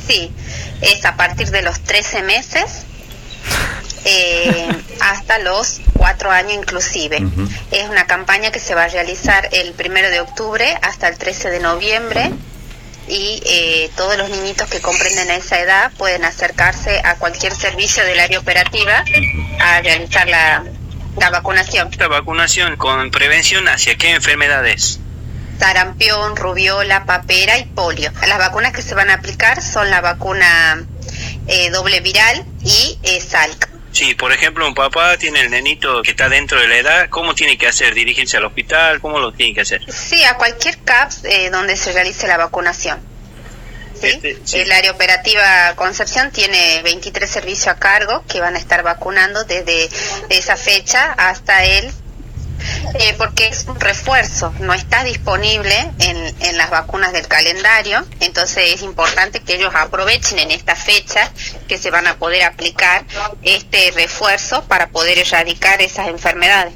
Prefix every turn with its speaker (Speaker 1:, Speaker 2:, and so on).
Speaker 1: Sí, es a partir de los 13 meses hasta los 4 años inclusive.
Speaker 2: Uh-huh.
Speaker 1: Es una campaña que se va a realizar el 1 de octubre hasta el 13 de noviembre y todos los niñitos que comprenden esa edad pueden acercarse a cualquier servicio del área operativa a realizar la vacunación.
Speaker 3: ¿La vacunación con prevención hacia qué enfermedades?
Speaker 1: Sarampión, rubiola, papera y polio. Las vacunas que se van a aplicar son la vacuna doble viral y Salk.
Speaker 3: Sí, por ejemplo, un papá tiene el nenito que está dentro de la edad, ¿cómo tiene que hacer? ¿Dirigirse al hospital? ¿Cómo lo tiene que hacer?
Speaker 1: Sí, a cualquier CAPS donde se realice la vacunación. ¿Sí?
Speaker 3: Sí.
Speaker 1: El área operativa Concepción tiene 23 servicios a cargo que van a estar vacunando desde esa fecha hasta porque es un refuerzo, no está disponible en las vacunas del calendario, entonces es importante que ellos aprovechen en esta fecha que se van a poder aplicar este refuerzo para poder erradicar esas enfermedades.